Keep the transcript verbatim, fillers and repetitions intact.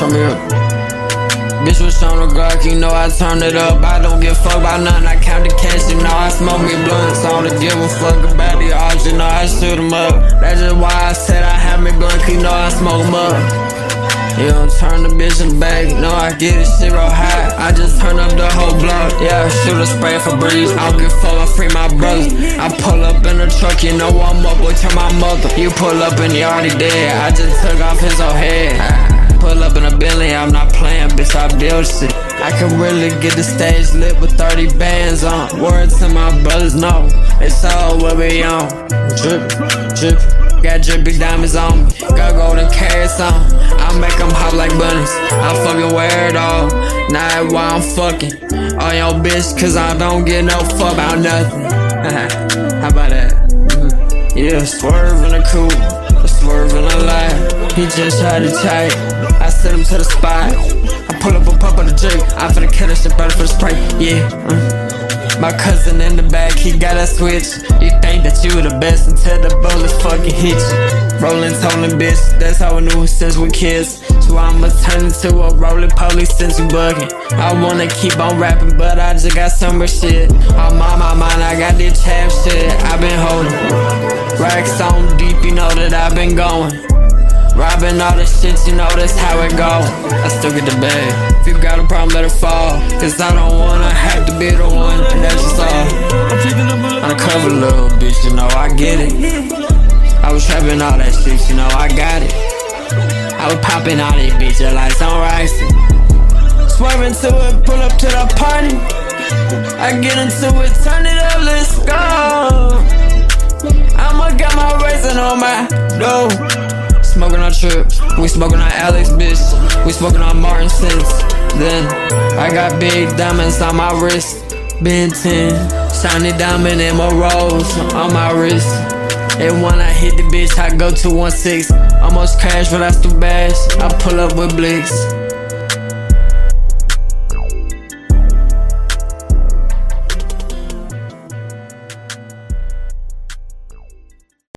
Turn me up. Bitch was on the Glock, you know I turn it up. I don't give a fuck about nothing, I count the cash, you know I smoke me blunts. I don't give a fuck about the odds, you know I shoot 'em up. That's just why I said I have me blunt, you know I smoke 'em up. You don't turn the bitch in the bag, no I get it shit real high. I just turn up the whole block, yeah, shoot a spray for breeze. I don't give a fuck, I free my brother. I pull up in the truck, you know I'm up, boy, turn my mother. You pull up and you already dead, I just took off his whole head. Pull up in a Bentley, I'm not playing, bitch, I build shit. I can really get the stage lit with thirty bands on. Words to my brothers, no, it's all what we on. Drip, drip, got drippy diamonds on me. Got golden carrots on, I make them hop like bunnies. I fucking wear it all, now that's why I'm fucking on your bitch, cause I don't get no fuck about nothing. How about that? Mm-hmm. Yeah, swerve in the coupe, swerve in the life. He just tried to tight, I sent him to the spot. I pull up a pump on the J, I finna kill this shit better for the spray, yeah. Mm. My cousin in the back, he got a switch. You think that you the best until the bullets fucking hit you. Rolling, tolling, bitch, that's how I knew since we kids. So I'ma turn into a rolling police since you bugging. I wanna keep on rapping, but I just got some more shit. On my, my mind, I got this chap shit I been holding. Racks on deep, you know that I been going. Robbing all the shit, you know that's how it go. I still get the bag. If you got a problem, let it fall. Cause I don't wanna have to be the one, and that's just all. Undercover little bitch, you know I get it. I was trapping all that shit, you know I got it. I was popping all these bitches like some rice. Swerving to it, pull up to the party. I get into it, turn it up, let's go. I'ma get my raisin on my dough. Smoking on Trip, we smoking on Alex, bitch. We smoking on Martin since then. I got big diamonds on my wrist, Ben ten, shiny diamond and my rose on my wrist. And when I hit the bitch, I go to one six. Almost crash, but I still bash. I pull up with blicks.